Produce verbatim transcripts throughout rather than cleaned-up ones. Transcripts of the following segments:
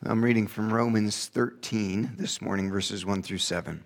I'm reading from Romans thirteen this morning, verses one through seven.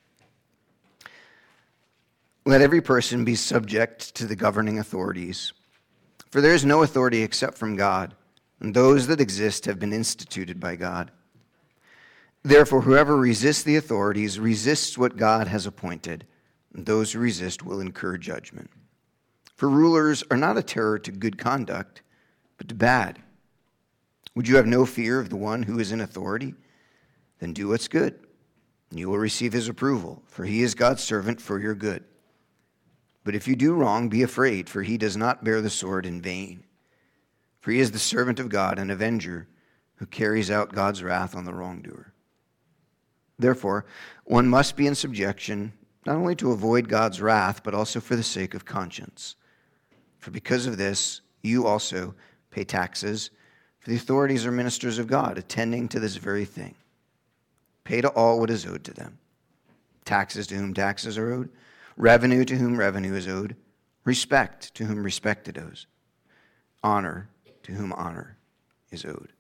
Let every person be subject to the governing authorities, for there is no authority except from God, and those that exist have been instituted by God. Therefore, whoever resists the authorities resists what God has appointed, and those who resist will incur judgment. For rulers are not a terror to good conduct, but to bad. Would you have no fear of the one who is in authority? Then do what's good, and you will receive his approval, for he is God's servant for your good. But if you do wrong, be afraid, for he does not bear the sword in vain. For he is the servant of God, an avenger, who carries out God's wrath on the wrongdoer. Therefore, one must be in subjection, not only to avoid God's wrath, but also for the sake of conscience. For because of this, you also pay taxes, for the authorities are ministers of God, attending to this very thing. Pay to all what is owed to them. Taxes to whom taxes are owed, revenue to whom revenue is owed, respect to whom respect is owed, honor to whom honor is owed.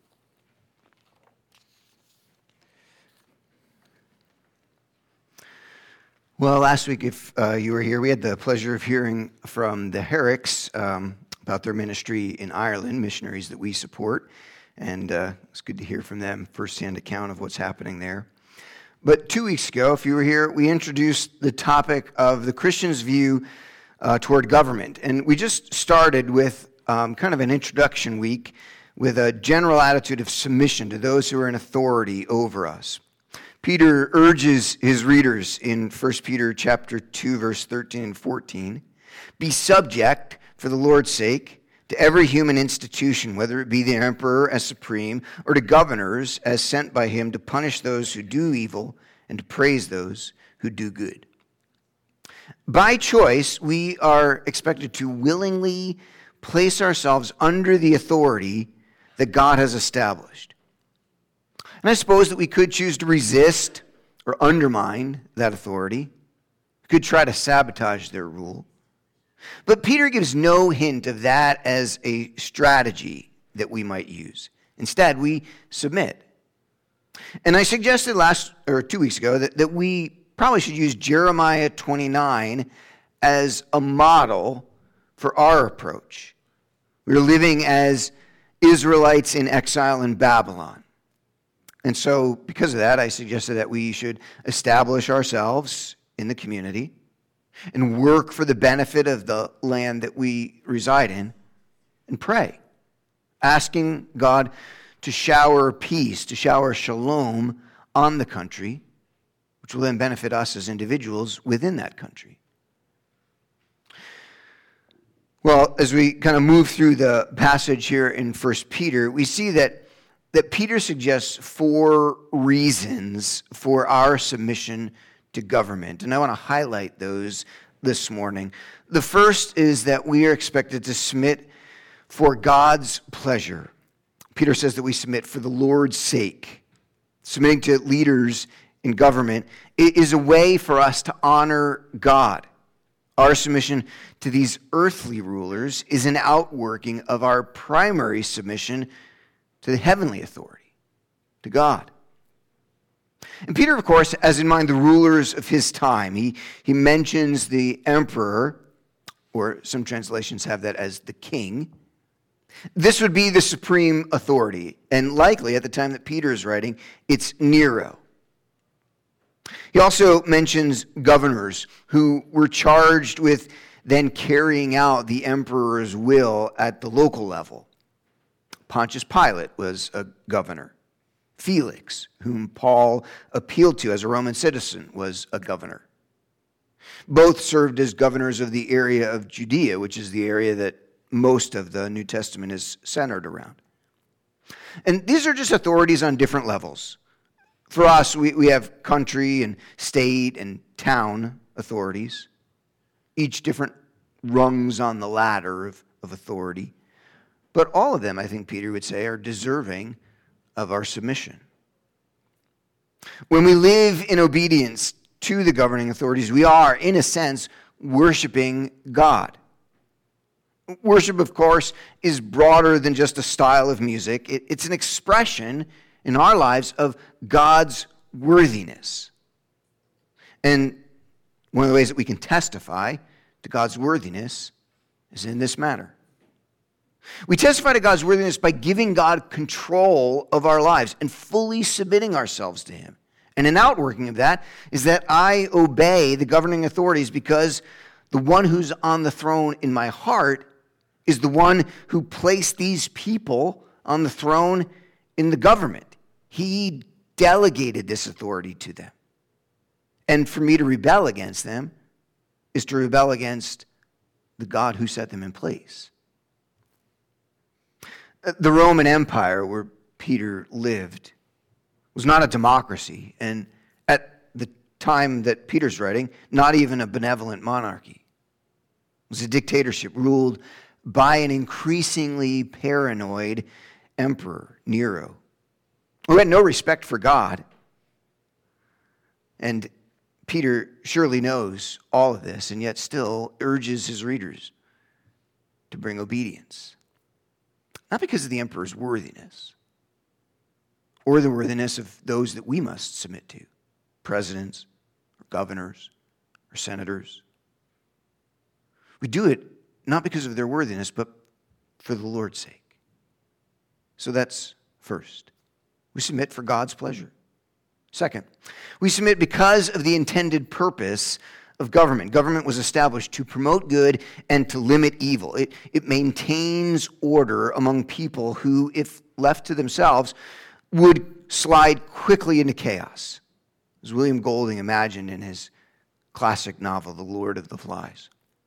Well, last week, if uh, you were here, we had the pleasure of hearing from the Herricks um, about their ministry in Ireland, missionaries that we support, and uh, it's good to hear from them firsthand account of what's happening there. But two weeks ago, if you were here, we introduced the topic of the Christian's view uh, toward government, and we just started with um, kind of an introduction week with a general attitude of submission to those who are in authority over us. Peter urges his readers in First Peter chapter two, verse thirteen and fourteen, be subject for the Lord's sake to every human institution, whether it be the emperor as supreme or to governors as sent by him to punish those who do evil and to praise those who do good. By choice, we are expected to willingly place ourselves under the authority that God has established. And I suppose that we could choose to resist or undermine that authority. We could try to sabotage their rule. But Peter gives no hint of that as a strategy that we might use. Instead, we submit. And I suggested last or two weeks ago that, that we probably should use Jeremiah twenty-nine as a model for our approach. We're living as Israelites in exile in Babylon. And so, because of that, I suggested that we should establish ourselves in the community and work for the benefit of the land that we reside in and pray, asking God to shower peace, to shower shalom on the country, which will then benefit us as individuals within that country. Well, as we kind of move through the passage here in First Peter, we see that, that Peter suggests four reasons for our submission to government. And I want to highlight those this morning. The first is that we are expected to submit for God's pleasure. Peter says that we submit for the Lord's sake. Submitting to leaders in government is a way for us to honor God. Our submission to these earthly rulers is an outworking of our primary submission to the heavenly authority, to God. And Peter, of course, has in mind the rulers of his time. He, he mentions the emperor, or some translations have that as the king. This would be the supreme authority, and likely at the time that Peter is writing, it's Nero. He also mentions governors who were charged with then carrying out the emperor's will at the local level. Pontius Pilate was a governor. Felix, whom Paul appealed to as a Roman citizen, was a governor. Both served as governors of the area of Judea, which is the area that most of the New Testament is centered around. And these are just authorities on different levels. For us, we, we have country and state and town authorities, each different rungs on the ladder of, of authority. But all of them, I think Peter would say, are deserving of our submission. When we live in obedience to the governing authorities, we are, in a sense, worshiping God. Worship, of course, is broader than just a style of music. It, it's an expression in our lives of God's worthiness. And one of the ways that we can testify to God's worthiness is in this manner. We testify to God's worthiness by giving God control of our lives and fully submitting ourselves to him. And an outworking of that is that I obey the governing authorities because the one who's on the throne in my heart is the one who placed these people on the throne in the government. He delegated this authority to them. And for me to rebel against them is to rebel against the God who set them in place. The Roman Empire, where Peter lived, was not a democracy, and at the time that Peter's writing, not even a benevolent monarchy. It was a dictatorship ruled by an increasingly paranoid emperor, Nero, who had no respect for God. And Peter surely knows all of this, and yet still urges his readers to bring obedience. Not because of the emperor's worthiness, or the worthiness of those that we must submit to, presidents, or governors, or senators. We do it not because of their worthiness, but for the Lord's sake. So that's first. We submit for God's pleasure. Second, we submit because of the intended purpose of government. Government was established to promote good and to limit evil. It, it maintains order among people who, if left to themselves, would slide quickly into chaos, as William Golding imagined in his classic novel, The Lord of the Flies.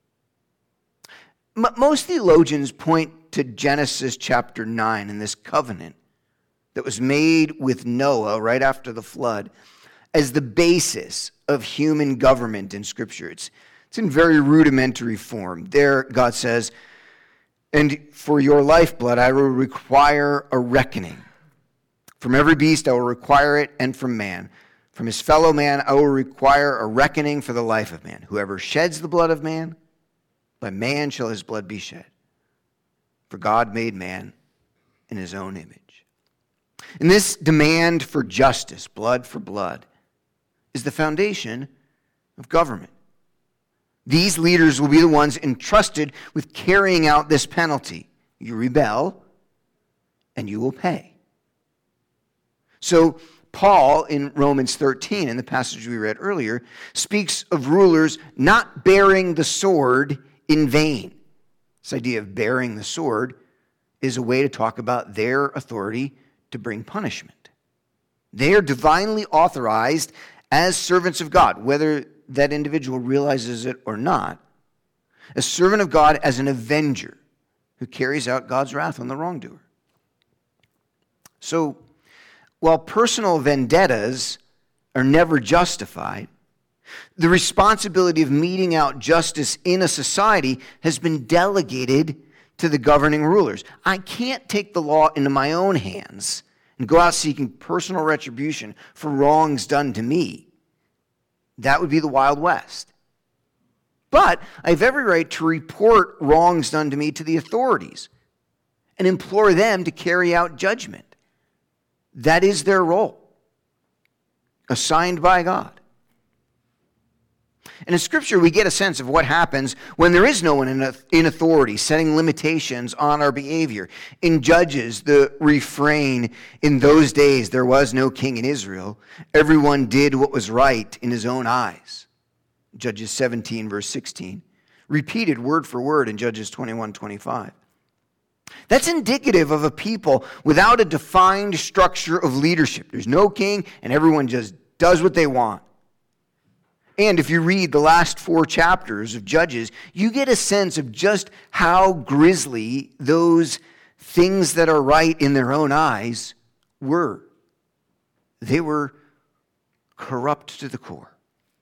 M- most theologians point to Genesis chapter nine and this covenant that was made with Noah right after the flood as the basis of human government in Scripture. It's, it's in very rudimentary form. There, God says, "And for your lifeblood I will require a reckoning. From every beast I will require it, and from man. From his fellow man I will require a reckoning for the life of man. Whoever sheds the blood of man, by man shall his blood be shed. For God made man in his own image." And this demand for justice, blood for blood, is the foundation of government. These leaders will be the ones entrusted with carrying out this penalty. You rebel, and you will pay. So Paul, in Romans thirteen, in the passage we read earlier, speaks of rulers not bearing the sword in vain. This idea of bearing the sword is a way to talk about their authority to bring punishment. They are divinely authorized as servants of God, whether that individual realizes it or not, a servant of God as an avenger who carries out God's wrath on the wrongdoer. So, while personal vendettas are never justified, the responsibility of meting out justice in a society has been delegated to the governing rulers. I can't take the law into my own hands and go out seeking personal retribution for wrongs done to me. That would be the Wild West. But I have every right to report wrongs done to me to the authorities and implore them to carry out judgment. That is their role, assigned by God. And in Scripture, we get a sense of what happens when there is no one in authority setting limitations on our behavior. In Judges, the refrain, "In those days there was no king in Israel. Everyone did what was right in his own eyes." Judges seventeen, verse sixteen. Repeated word for word in Judges twenty-one, twenty-five. That's indicative of a people without a defined structure of leadership. There's no king, and everyone just does what they want. And if you read the last four chapters of Judges, you get a sense of just how grisly those things that are right in their own eyes were. They were corrupt to the core.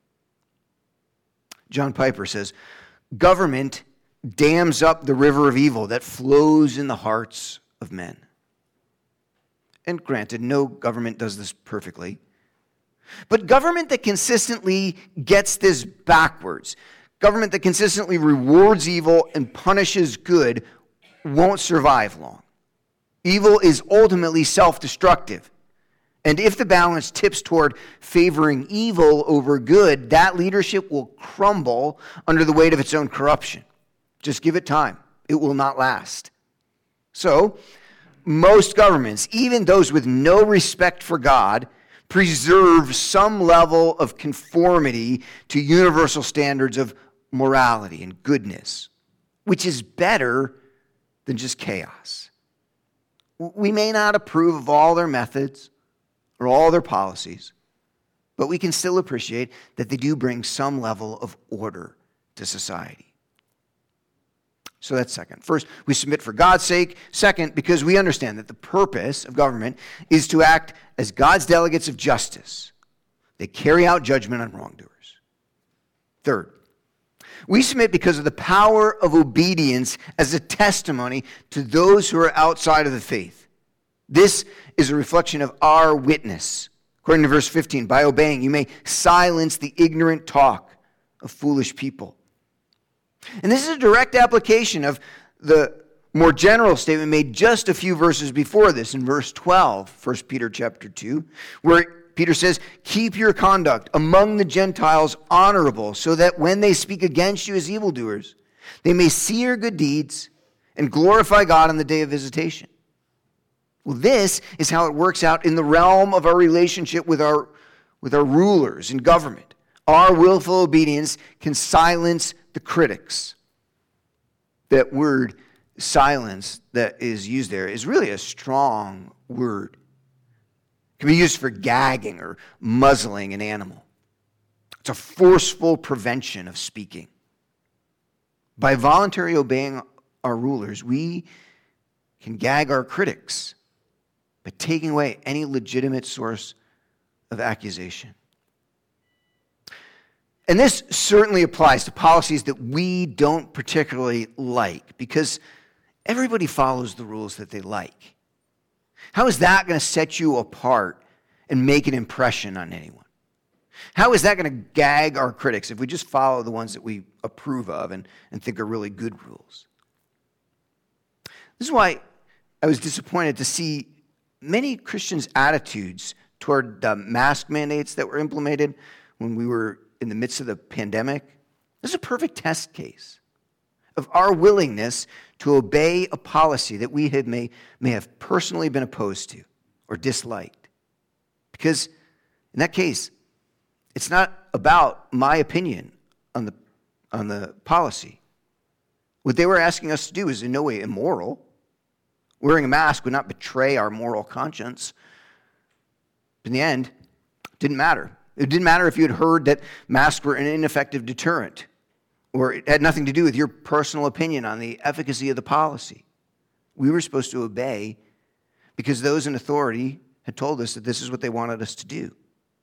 John Piper says, "Government dams up the river of evil that flows in the hearts of men." And granted, no government does this perfectly. But government that consistently gets this backwards, government that consistently rewards evil and punishes good, won't survive long. Evil is ultimately self-destructive. And if the balance tips toward favoring evil over good, that leadership will crumble under the weight of its own corruption. Just give it time. It will not last. So, most governments, even those with no respect for God, preserve some level of conformity to universal standards of morality and goodness, which is better than just chaos. We may not approve of all their methods or all their policies, but we can still appreciate that they do bring some level of order to society. So that's second. First, we submit for God's sake. Second, because we understand that the purpose of government is to act as God's delegates of justice. They carry out judgment on wrongdoers. Third, we submit because of the power of obedience as a testimony to those who are outside of the faith. This is a reflection of our witness. According to verse fifteen, by obeying, you may silence the ignorant talk of foolish people. And this is a direct application of the more general statement made just a few verses before this in verse twelve, First Peter chapter two, where Peter says, keep your conduct among the Gentiles honorable, so that when they speak against you as evildoers, they may see your good deeds and glorify God on the day of visitation. Well, this is how it works out in the realm of our relationship with our, with our rulers in government. Our willful obedience can silence the critics. That word silence that is used there is really a strong word. It can be used for gagging or muzzling an animal. It's a forceful prevention of speaking. By voluntarily obeying our rulers, we can gag our critics by taking away any legitimate source of accusation. And this certainly applies to policies that we don't particularly like, because everybody follows the rules that they like. How is that going to set you apart and make an impression on anyone? How is that going to gag our critics if we just follow the ones that we approve of and, and think are really good rules? This is why I was disappointed to see many Christians' attitudes toward the mask mandates that were implemented when we were in the midst of the pandemic. This is a perfect test case of our willingness to obey a policy that we had may, may have personally been opposed to or disliked. Because in that case, it's not about my opinion on the, on the policy. What they were asking us to do is in no way immoral. Wearing a mask would not betray our moral conscience. In the end, it didn't matter. It didn't matter if you had heard that masks were an ineffective deterrent, or it had nothing to do with your personal opinion on the efficacy of the policy. We were supposed to obey because those in authority had told us that this is what they wanted us to do.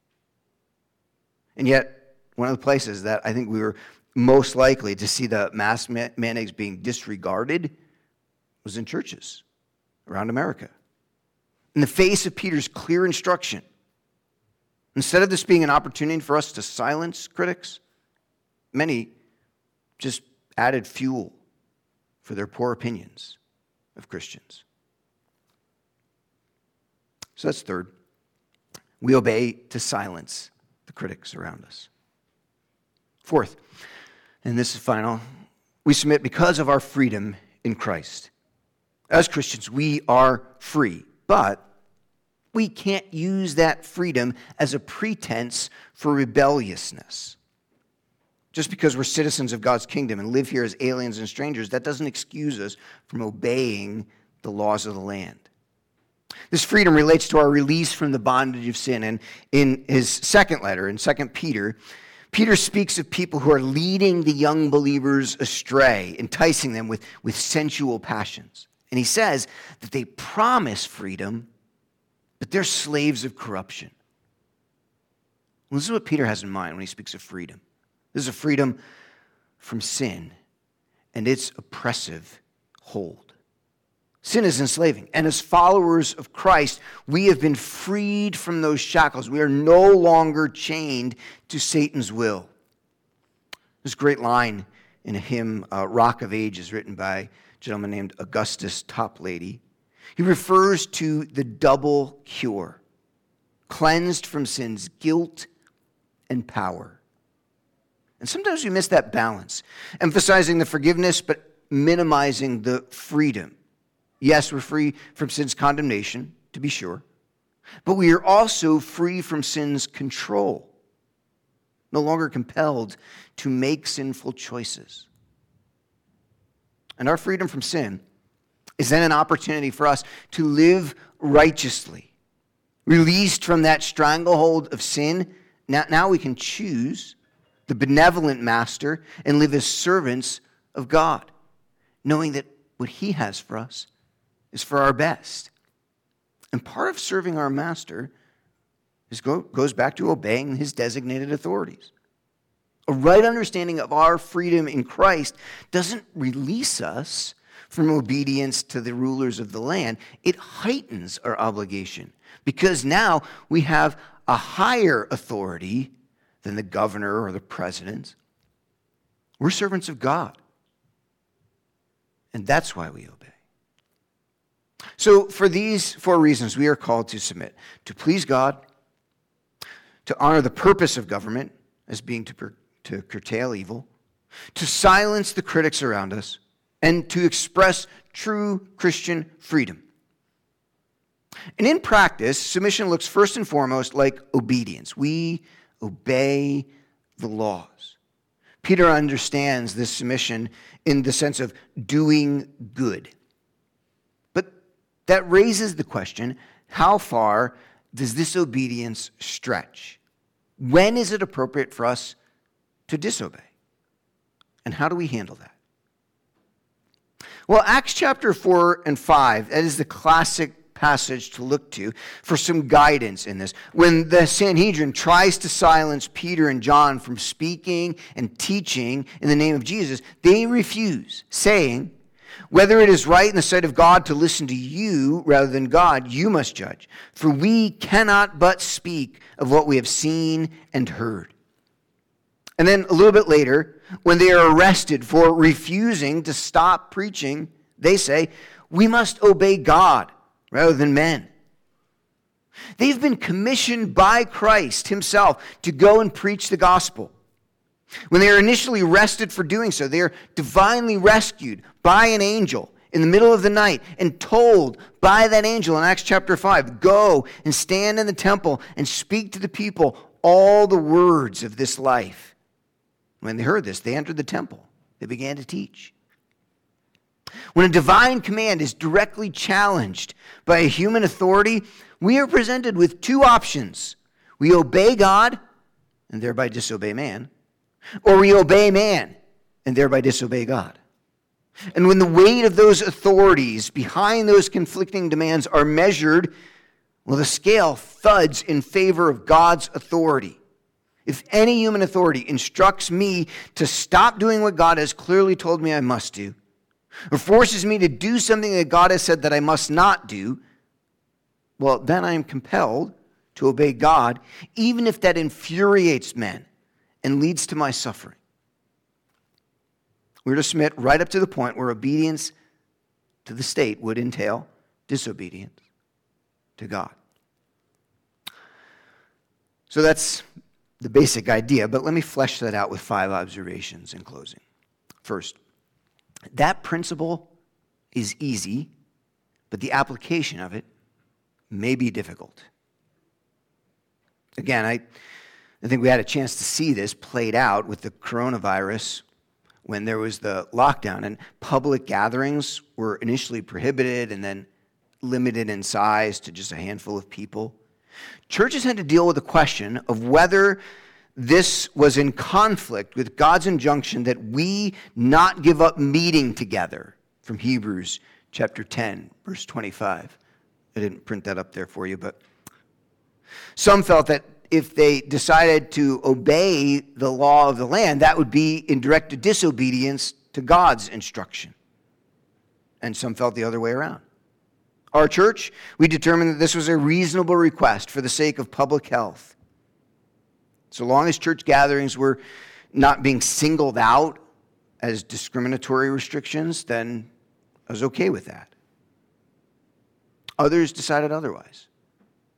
And yet, one of the places that I think we were most likely to see the mask mandates being disregarded was in churches around America. In the face of Peter's clear instruction, instead of this being an opportunity for us to silence critics, many just added fuel for their poor opinions of Christians. So that's third. We obey to silence the critics around us. Fourth, and this is final, we submit because of our freedom in Christ. As Christians, we are free, but we can't use that freedom as a pretense for rebelliousness. Just because we're citizens of God's kingdom and live here as aliens and strangers, that doesn't excuse us from obeying the laws of the land. This freedom relates to our release from the bondage of sin. And in his second letter, in Second Peter, Peter speaks of people who are leading the young believers astray, enticing them with, with sensual passions. And he says that they promise freedom, but they're slaves of corruption. Well, this is what Peter has in mind when he speaks of freedom. This is a freedom from sin and its oppressive hold. Sin is enslaving, and as followers of Christ, we have been freed from those shackles. We are no longer chained to Satan's will. This great line in a hymn, uh, Rock of Ages, written by a gentleman named Augustus Toplady. He refers to the double cure. cleansed from sin's guilt and power. And sometimes we miss that balance, emphasizing the forgiveness but minimizing the freedom. Yes, we're free from sin's condemnation, to be sure, but we are also free from sin's control, no longer compelled to make sinful choices. And our freedom from sin is then an opportunity for us to live righteously. Released from that stranglehold of sin, now, now we can choose the benevolent master and live as servants of God, knowing that what he has for us is for our best. And part of serving our master is go, goes back to obeying his designated authorities. A right understanding of our freedom in Christ doesn't release us from obedience to the rulers of the land. It heightens our obligation because now we have a higher authority than the governor or the president. We're servants of God. And that's why we obey. So for these four reasons, we are called to submit, to please God, to honor the purpose of government as being to, per, to curtail evil, to silence the critics around us, and to express true Christian freedom. And in practice, submission looks first and foremost like obedience. We obey the laws. Peter understands this submission in the sense of doing good. But that raises the question, how far does this obedience stretch? When is it appropriate for us to disobey? And how do we handle that? Well, Acts chapter four and five, that is the classic passage to look to for some guidance in this. When the Sanhedrin tries to silence Peter and John from speaking and teaching in the name of Jesus, they refuse, saying, "Whether it is right in the sight of God to listen to you rather than God, you must judge. For we cannot but speak of what we have seen and heard." And then a little bit later, when they are arrested for refusing to stop preaching, they say, "We must obey God rather than men." They've been commissioned by Christ himself to go and preach the gospel. When they are initially arrested for doing so, they are divinely rescued by an angel in the middle of the night and told by that angel in Acts chapter five, "Go and stand in the temple and speak to the people all the words of this life." When they heard this, they entered the temple. They began to teach. When a divine command is directly challenged by a human authority, we are presented with two options. We obey God and thereby disobey man, or we obey man and thereby disobey God. And when the weight of those authorities behind those conflicting demands are measured, well, the scale thuds in favor of God's authority. If any human authority instructs me to stop doing what God has clearly told me I must do, or forces me to do something that God has said that I must not do, well, then I am compelled to obey God, even if that infuriates men and leads to my suffering. We're to submit right up to the point where obedience to the state would entail disobedience to God. So that's the basic idea, but let me flesh that out with five observations in closing. First, that principle is easy, but the application of it may be difficult. Again, I, I think we had a chance to see this played out with the coronavirus when there was the lockdown and public gatherings were initially prohibited and then limited in size to just a handful of people. Churches had to deal with the question of whether this was in conflict with God's injunction that we not give up meeting together from Hebrews chapter ten, verse twenty-five. I didn't print that up there for you, but some felt that if they decided to obey the law of the land, that would be in direct disobedience to God's instruction. And some felt the other way around. Our church, we determined that this was a reasonable request for the sake of public health. So long as church gatherings were not being singled out as discriminatory restrictions, then I was okay with that. Others decided otherwise.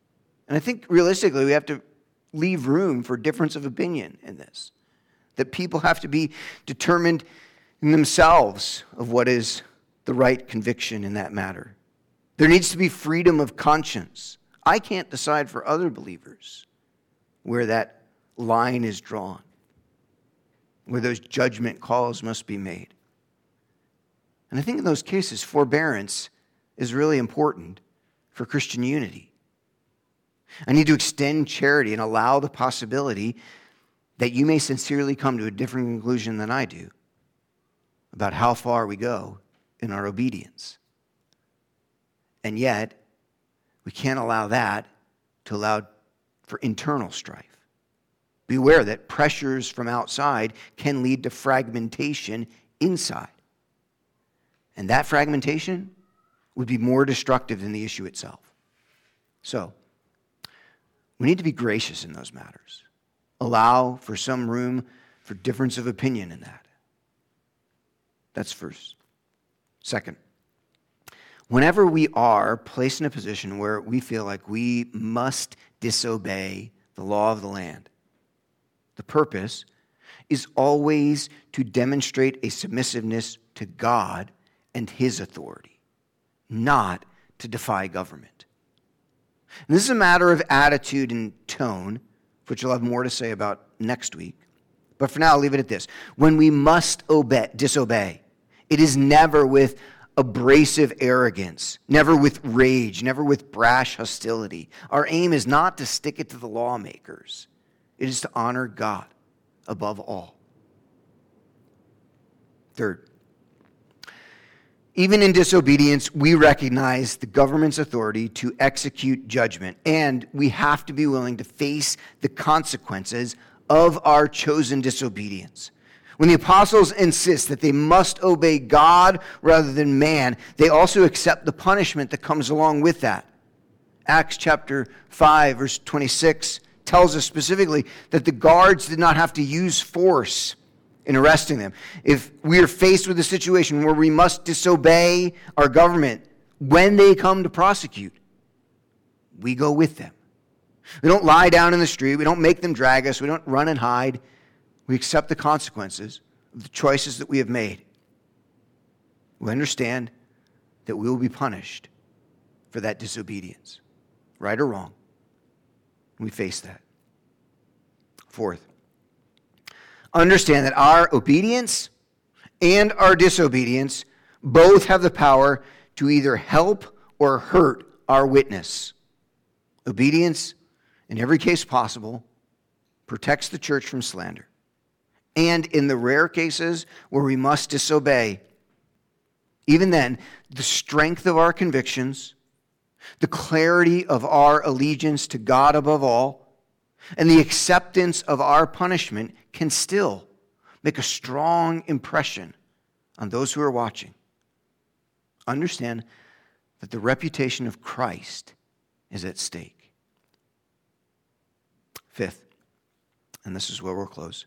And I think realistically, we have to leave room for difference of opinion in this. That people have to be determined in themselves of what is the right conviction in that matter. There needs to be freedom of conscience. I can't decide for other believers where that line is drawn, where those judgment calls must be made. And I think in those cases, forbearance is really important for Christian unity. I need to extend charity and allow the possibility that you may sincerely come to a different conclusion than I do about how far we go in our obedience. And yet, we can't allow that to allow for internal strife. Beware that pressures from outside can lead to fragmentation inside. And that fragmentation would be more destructive than the issue itself. So, we need to be gracious in those matters. Allow for some room for difference of opinion in that. That's first. Second, whenever we are placed in a position where we feel like we must disobey the law of the land, the purpose is always to demonstrate a submissiveness to God and His authority, not to defy government. And this is a matter of attitude and tone, which I'll have more to say about next week. But for now, I'll leave it at this. When we must obey, disobey, it is never with abrasive arrogance, never with rage, never with brash hostility. Our aim is not to stick it to the lawmakers. It is to honor God above all. Third, even in disobedience, we recognize the government's authority to execute judgment, and we have to be willing to face the consequences of our chosen disobedience. When the apostles insist that they must obey God rather than man, they also accept the punishment that comes along with that. Acts chapter five, verse twenty-six tells us specifically that the guards did not have to use force in arresting them. If we are faced with a situation where we must disobey our government when they come to prosecute, we go with them. We don't lie down in the street. We don't make them drag us. We don't run and hide. We accept the consequences of the choices that we have made. We understand that we will be punished for that disobedience, right or wrong. We face that. Fourth, understand that our obedience and our disobedience both have the power to either help or hurt our witness. Obedience, in every case possible, protects the church from slander. And in the rare cases where we must disobey, even then, the strength of our convictions, the clarity of our allegiance to God above all, and the acceptance of our punishment can still make a strong impression on those who are watching. Understand that the reputation of Christ is at stake. Fifth, and this is where we'll close.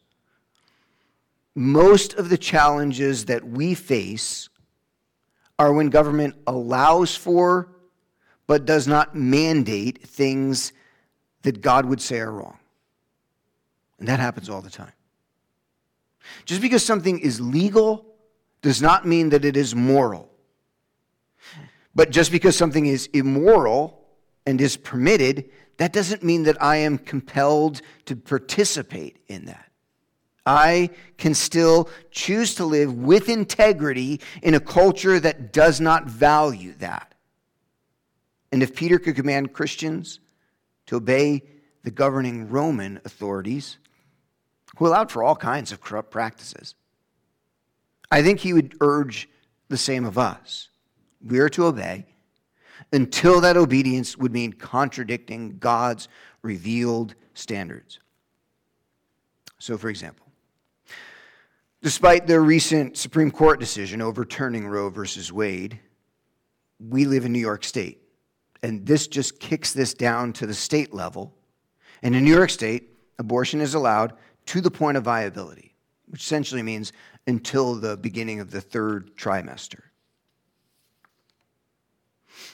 Most of the challenges that we face are when government allows for but does not mandate things that God would say are wrong. And that happens all the time. Just because something is legal does not mean that it is moral. But just because something is immoral and is permitted, that doesn't mean that I am compelled to participate in that. I can still choose to live with integrity in a culture that does not value that. And if Peter could command Christians to obey the governing Roman authorities, who allowed for all kinds of corrupt practices, I think he would urge the same of us. We are to obey until that obedience would mean contradicting God's revealed standards. So, for example, despite the recent Supreme Court decision overturning Roe versus Wade, we live in New York State. And this just kicks this down to the state level. And in New York State, abortion is allowed to the point of viability, which essentially means until the beginning of the third trimester.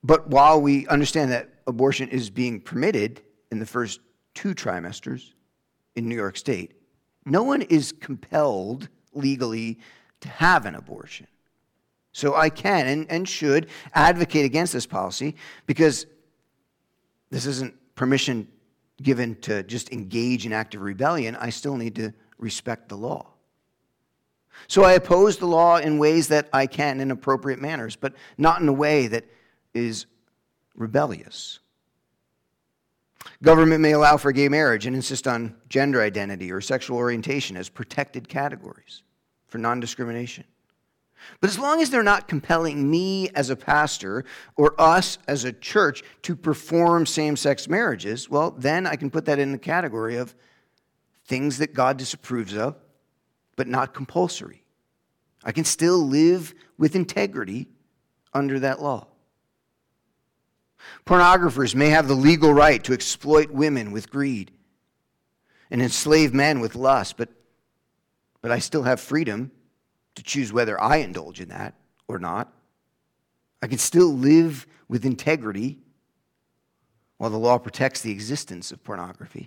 But while we understand that abortion is being permitted in the first two trimesters in New York State, no one is compelled legally to have an abortion. So I can and, and should advocate against this policy because this isn't permission given to just engage in active rebellion. I still need to respect the law. So I oppose the law in ways that I can in appropriate manners, but not in a way that is rebellious. Government may allow for gay marriage and insist on gender identity or sexual orientation as protected categories for non-discrimination. But as long as they're not compelling me as a pastor or us as a church to perform same-sex marriages, well, then I can put that in the category of things that God disapproves of, but not compulsory. I can still live with integrity under that law. Pornographers may have the legal right to exploit women with greed and enslave men with lust, but, but I still have freedom to choose whether I indulge in that or not. I can still live with integrity while the law protects the existence of pornography.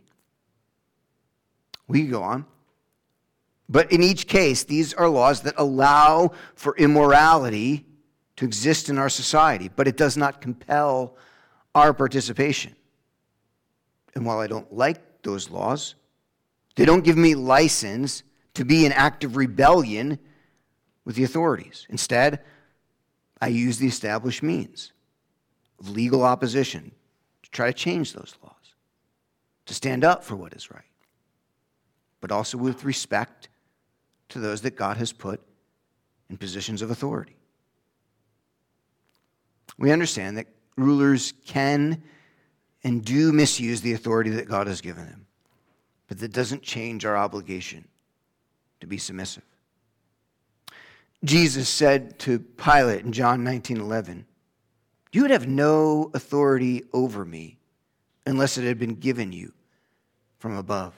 We can go on. But in each case, these are laws that allow for immorality to exist in our society, but it does not compel our participation. And while I don't like those laws, they don't give me license to be in active rebellion with the authorities. Instead, I use the established means of legal opposition to try to change those laws, to stand up for what is right, but also with respect to those that God has put in positions of authority. We understand that rulers can and do misuse the authority that God has given them, but that doesn't change our obligation to be submissive. Jesus said to Pilate in John nineteen eleven, "You would have no authority over me unless it had been given you from above."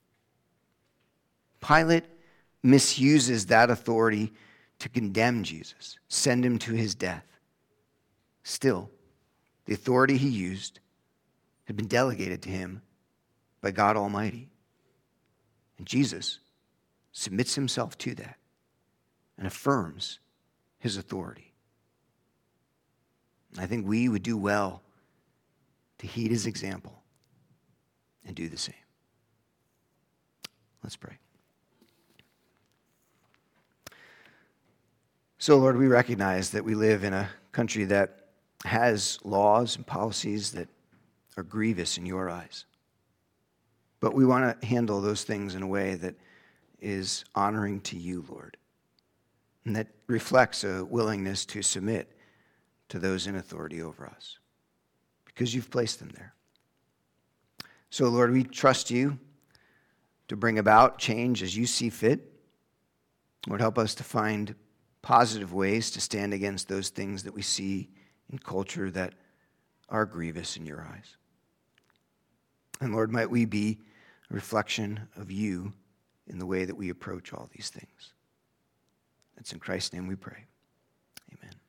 Pilate misuses that authority to condemn Jesus, send him to his death. Still, the authority he used had been delegated to him by God Almighty. And Jesus submits himself to that and affirms his authority. I think we would do well to heed his example and do the same. Let's pray. So, Lord, we recognize that we live in a country that has laws and policies that are grievous in your eyes. But we want to handle those things in a way that is honoring to you, Lord, and that reflects a willingness to submit to those in authority over us, because you've placed them there. So, Lord, we trust you to bring about change as you see fit. Lord, help us to find positive ways to stand against those things that we see in culture that are grievous in your eyes. And Lord, might we be a reflection of you in the way that we approach all these things. It's in Christ's name we pray. Amen.